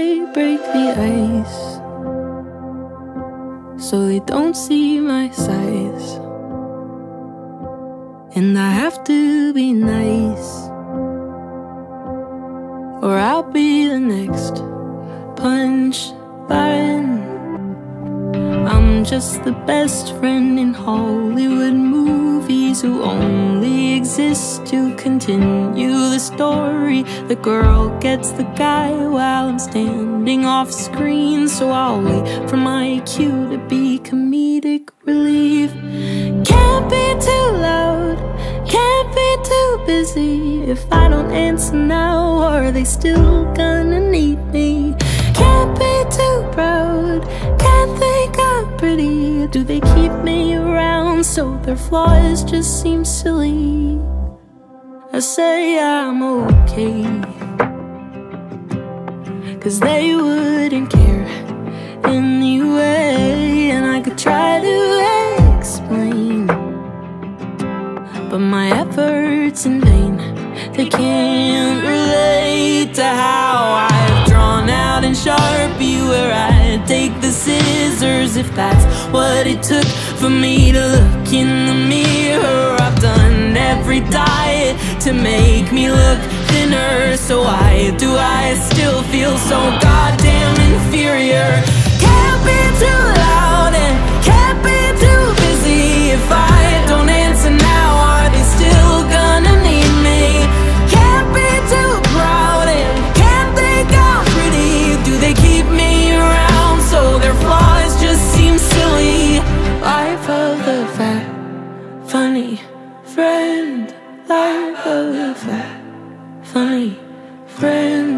I break the ice so they don't see my size. And I have to be nice, or I'll be the next punchline. I'm just the best friend in Hollywood movies who only exist to continue the story. The girl gets the guy while I'm standing off screen, so I'll wait for my cue to be comedic relief. Can't be too loud, can't be too busy. If I don't answer now, are they still gonna need me? Can't be too proud, can't think I'm pretty. Do they keep me around so their flaws just seem silly? I say I'm okay, 'cause they wouldn't care anyway. And I could try to explain, but my efforts in vain. They can't relate to how I've drawn out in Sharpie where I take the scissors. If that's what it took for me to look in the mirror, I've done every diet to make me look thinner. So why do I still feel so goddamn inferior? Can't be too loud and can't be too busy. If I don't answer now, are they still gonna need me? Can't be too proud and can't think I'm pretty. Do they keep me around so their flaws just seem silly? Life of the fat, funny friend. Life of the fat, funny friend.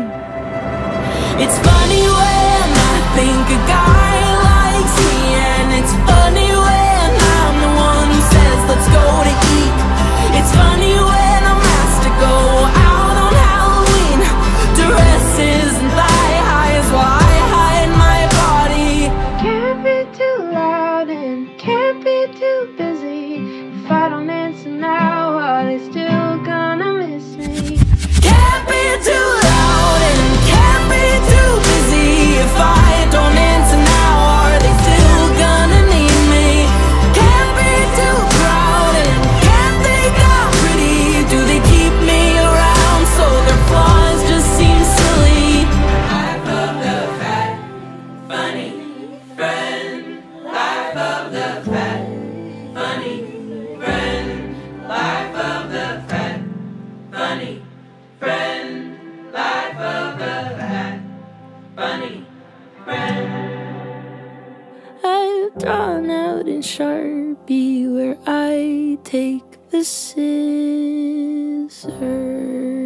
It's funny when I think a guy likes me, and it's funny when I'm the one who says let's go to eat. It's funny when I'm asked to go out on Halloween, dresses and thigh highs while I hide my body. Can't be too loud and can't be too busy. If I don't answer now, are they still gonna miss me? Can't be too loud and can't be too busy. If I don't answer now, are they still gonna need me? Can't be too proud and can't think I'm pretty. Do they keep me around so their flaws just seem silly? Life of the fat, funny friend. Life of the fat, funny friend. Life of the fat, funny friend. Life of the fat, funny friend. I've drawn out in Sharpie where I take the scissors.